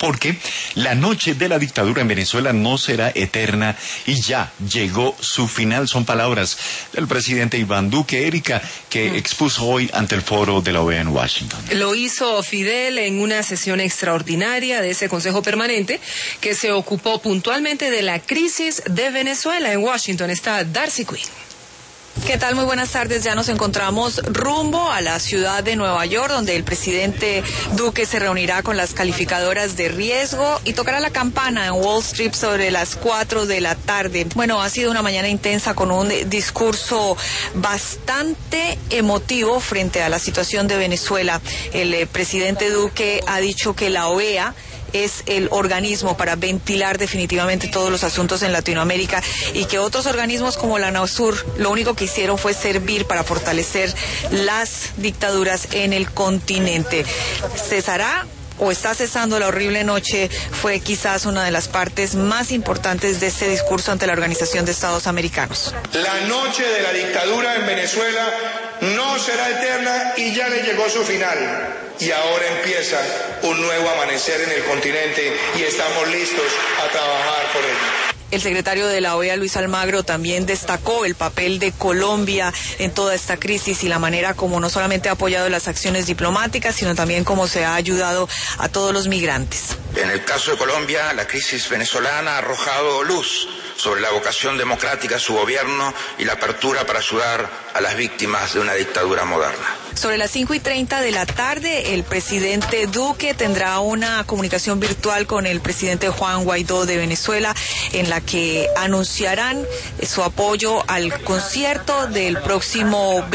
porque la noche de la dictadura en Venezuela no será eterna y ya llegó su final. Son palabras del presidente Iván Duque, Erika, que expuso hoy ante el foro de la OEA en Washington. Lo hizo Fidel en una sesión extraordinaria de ese Consejo Permanente que se ocupó puntualmente de la crisis de Venezuela. En Washington está Darcy Quinn. ¿Qué tal? Muy buenas tardes. Ya nos encontramos rumbo a la ciudad de Nueva York, donde el presidente Duque se reunirá con las calificadoras de riesgo y tocará la campana en Wall Street sobre las 4 de la tarde. Bueno, ha sido una mañana intensa con un discurso bastante emotivo frente a la situación de Venezuela. El presidente Duque ha dicho que la OEA es el organismo para ventilar definitivamente todos los asuntos en Latinoamérica y que otros organismos como la UNASUR lo único que hicieron fue servir para fortalecer las dictaduras en el continente. ¿Cesará o está cesando la horrible noche? Fue quizás una de las partes más importantes de este discurso ante la Organización de Estados Americanos. La noche de la dictadura en Venezuela no será eterna y ya le llegó su final. Y ahora empieza un nuevo amanecer en el continente y estamos listos a trabajar por ello. El secretario de la OEA, Luis Almagro, también destacó el papel de Colombia en toda esta crisis y la manera como no solamente ha apoyado las acciones diplomáticas, sino también cómo se ha ayudado a todos los migrantes. En el caso de Colombia, la crisis venezolana ha arrojado luz sobre la vocación democrática de su gobierno y la apertura para ayudar a las víctimas de una dictadura moderna. Sobre las 5:30 de la tarde, el presidente Duque tendrá una comunicación virtual con el presidente Juan Guaidó de Venezuela, en la que anunciarán su apoyo al concierto del próximo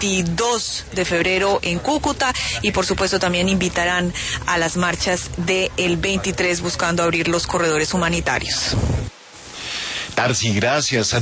22 de febrero en Cúcuta y por supuesto también invitarán a las marchas del 23 buscando abrir los corredores humanitarios. Darcy, gracias.